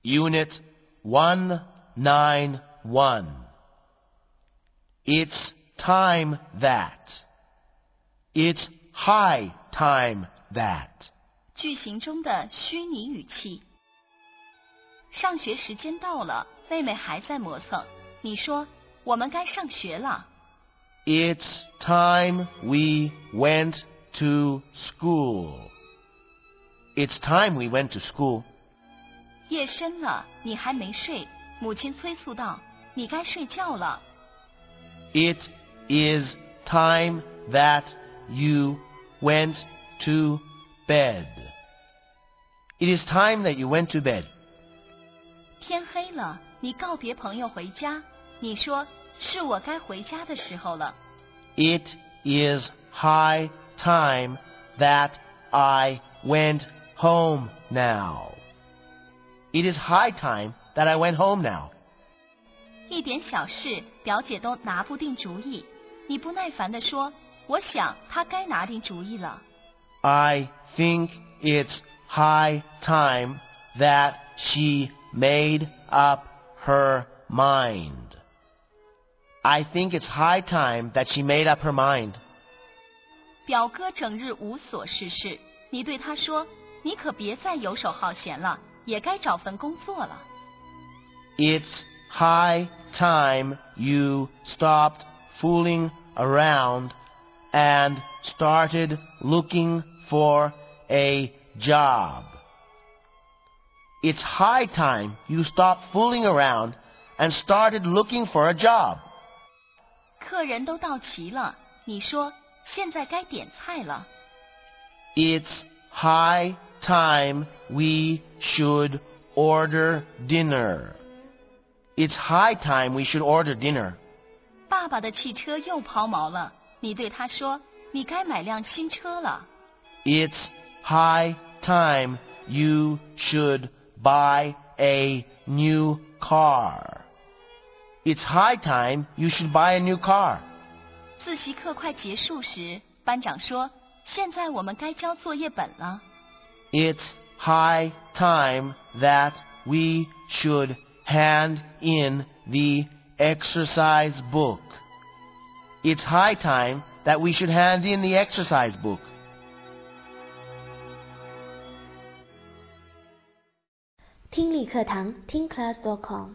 Unit 191. It's time that. It's high time that. 句型中的虚拟语气。上学时间到了，妹妹还在磨蹭。你说，我们该上学了。 It's time we went to school. It's time we went to school. 夜深了，你还没睡，母亲催促道：“你该睡觉了。” It is time that you went to bed. It is time that you went to bed. 天黑了，你告别朋友回家。你说，是我该回家的时候了。 It is high time that I went home now. It is high time that I went home now. 一点小事，表姐都拿不定主意。你不耐烦地说：“我想她该拿定主意了。” I think it's high time that she made up her mind. I think it's high time that she made up her mind. 表哥整日无所事事，你对他说：“你可别再游手好闲了，也该找份工作了。” It's high time you stopped fooling around and started looking for a job. It's high time you stopped fooling around and started looking for a job. 客人都到齐了，你说现在该点菜了。 It's high time we should order dinner. It's high time we should order dinner. 爸爸的汽车又抛锚了，你对他说：“你该买辆新车了。” It's high time you should buy a new car. It's high time you should buy a new car. 自习课快结束时，班长说：“现在我们该交作业本了。” It's high time that we should hand in the exercise book. It's high time that we should hand in the exercise book. 听力课堂听class.com